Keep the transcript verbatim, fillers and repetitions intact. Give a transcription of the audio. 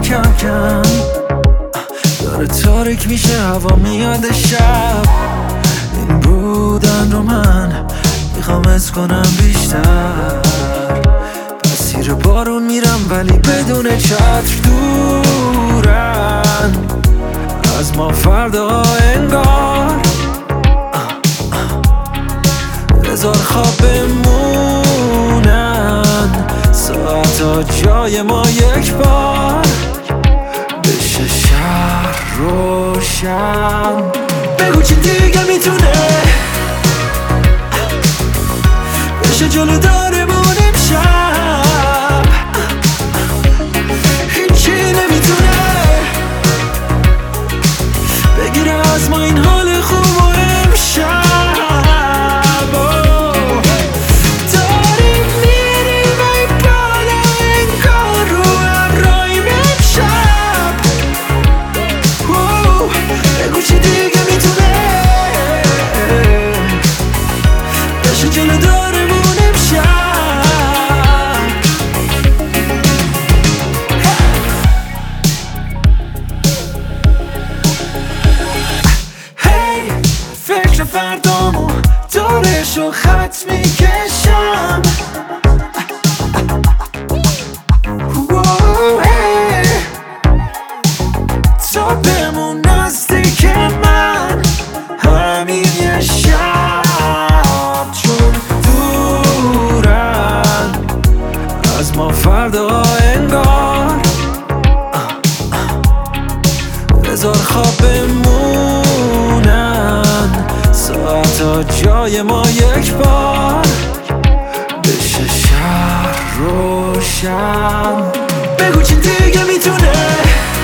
کم کم داره تاریک میشه، هوا میاد شب. این بودن رو من میخوام از کنم بیشتر. مسیر بارون میرم ولی بدون چتر، دورن از ما فردا انگار. بذار خواب بمونن ساعتا جای ما یک بار، بشه شهر روشن. بگو چی دیگه میتونه بشه جلو دارمون امشب. هیچی نمیتونه بگیره از ما این حال خوب و امشب. فردامو دورشو خط میکشم. تا بمون نزدیک من همین یه شب، چون دورن از ما فردا انگار. بذار خواب بمونن ساعتا جای ما یک بار، بشه شهر روشن. بگو چی دیگه میتونه